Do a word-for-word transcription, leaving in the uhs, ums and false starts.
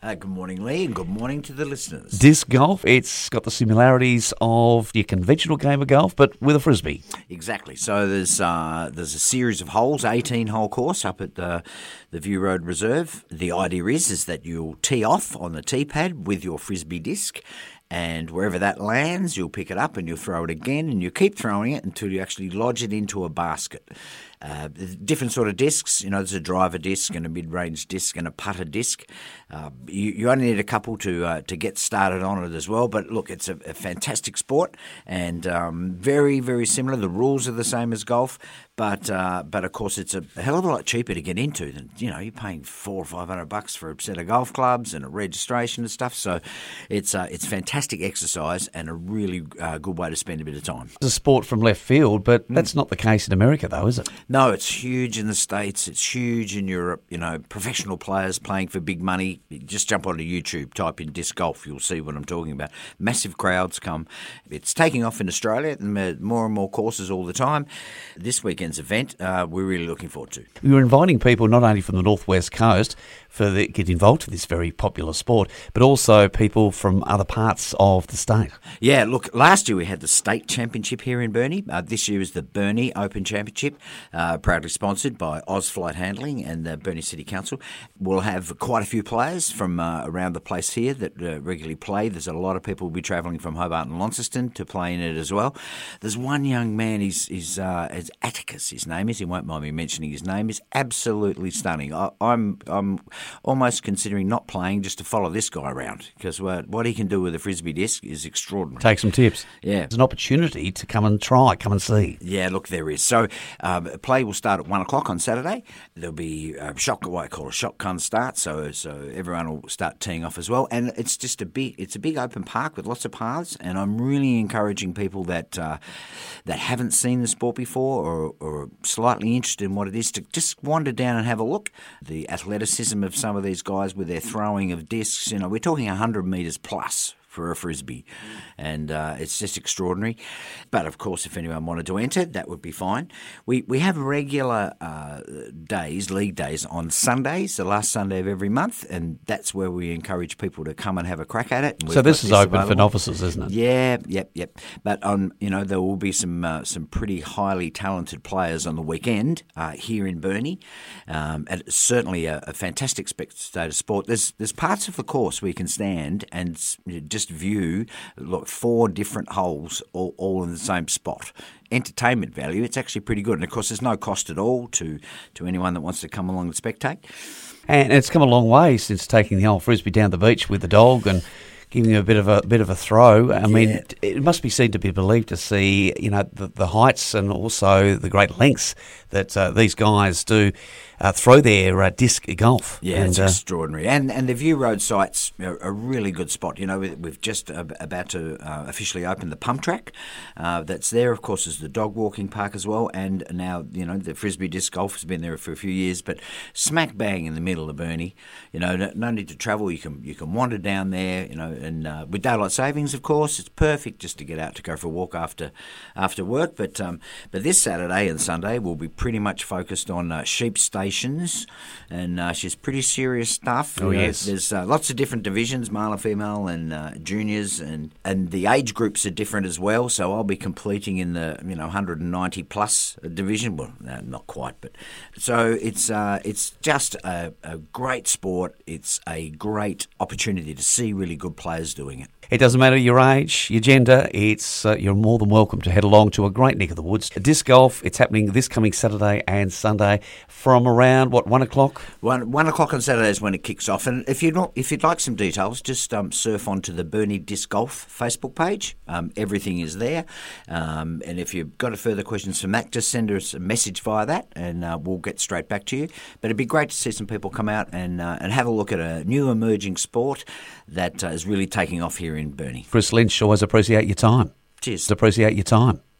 Uh, good morning, Lee, and good morning to the listeners. Disc golf, it's got the similarities of your conventional game of golf, but with a frisbee. Exactly. So there's uh, there's a series of holes, eighteen-hole course up at the, the View Road Reserve. The idea is, is that you'll tee off on the tee pad with your frisbee disc, and wherever that lands, you'll pick it up and you'll throw it again, and you keep throwing it until you actually lodge it into a basket. Uh, different sort of discs, you know, there's a driver disc and a mid-range disc and a putter disc. Uh, you, you only need a couple to uh, to get started on it as well. But look, it's a, a fantastic sport and um, very, very similar. The rules are the same as golf, but uh, but of course it's a hell of a lot cheaper to get into than, you know, you're paying four or five hundred bucks for a set of golf clubs and a registration and stuff. So it's uh, it's fantastic exercise and a really uh, good way to spend a bit of time. It's a sport from left field, but that's not the case in America, though, is it? No, it's huge in the States. It's huge in Europe. You know, professional players playing for big money. Just jump onto YouTube, type in disc golf. You'll see what I'm talking about. Massive crowds come. It's taking off in Australia. More and more courses all the time. This weekend's event, uh, we're really looking forward to. We're inviting people not only from the northwest coast for the, get involved in this very popular sport, but also people from other parts of the state. Yeah, look, last year we had the state championship here in Burnie. Uh, this year is the Burnie Open Championship, uh, proudly sponsored by Oz Flight Handling and the Burnie City Council. We'll have quite a few players from uh, around the place here that uh, regularly play. There's a lot of people who will be travelling from Hobart and Launceston to play in it as well. There's one young man, he's, he's, uh, he's Atticus, his name is. He won't mind me mentioning his name. He's absolutely stunning. I, I'm I'm almost considering not playing just to follow this guy around because what, what he can do with a frisbee disc is extraordinary. Take some tips. Yeah. There's an opportunity to come and try, come and see. Yeah, look, there is. So um, play will start at one o'clock on Saturday. There'll be a shot, what I call a shotgun start, so so everyone will start teeing off as well. And it's just a big, it's a big open park with lots of paths. And I'm really encouraging people that uh, that haven't seen the sport before or, or are slightly interested in what it is to just wander down and have a look. The athleticism of some of these guys with their throwing of discs, you know, we're talking one hundred metres plus for a frisbee, and uh, it's just extraordinary. But of course, if anyone wanted to enter, that would be fine. We we have regular uh, days, league days, on Sundays, the last Sunday of every month, and that's where we encourage people to come and have a crack at it. So this is open available for novices, isn't it? Yeah, yep, yep. But on, you know, there will be some uh, some pretty highly talented players on the weekend uh, here in Burnie, um, and it's certainly a, a fantastic state of sport. There's there's parts of the course where you can stand and just view look four different holes all, all in the same spot. Entertainment value, it's actually pretty good. And of course there's no cost at all to, to anyone that wants to come along and spectate. And it's come a long way since taking the old frisbee down the beach with the dog and giving him a bit of a bit of a throw. I yeah. mean, it must be seen to be believed to see, you know, the, the heights and also the great lengths that uh, these guys do uh, throw their uh, disc golf. Yeah, and, it's uh, extraordinary. And and the View Road site's a, a really good spot. You know, we've just uh, about to uh, officially open the pump track uh, that's there. Of course, is the dog walking park as well. And now, you know, the frisbee disc golf has been there for a few years, but smack bang in the middle of Burnie. You know, no, no need to travel. You can you can wander down there. You know. And uh, with daylight savings, of course, it's perfect just to get out to go for a walk after after work. But um, but this Saturday and Sunday will be pretty much focused on uh, sheep stations, and uh, she's pretty serious stuff. Oh, you know, yes. There's uh, lots of different divisions, male and female, and uh, juniors, and, and the age groups are different as well. So I'll be completing in the you know one hundred ninety plus division. Well, no, not quite, but so it's uh, it's just a, a great sport. It's a great opportunity to see really good players doing it. It doesn't matter your age, your gender. It's uh, you're more than welcome to head along to a great neck of the woods. Disc golf. It's happening this coming Saturday and Sunday from around what one o'clock. One one o'clock on Saturday is when it kicks off. And if you're not, if you'd like some details, just um, surf onto the Burnie Disc Golf Facebook page. Um, everything is there. Um, and if you've got further questions from that, just send us a message via that, and uh, we'll get straight back to you. But it'd be great to see some people come out and uh, and have a look at a new emerging sport that uh, is really taking off here in Burnie. Chris Lynch, always appreciate your time. Cheers. Appreciate your time.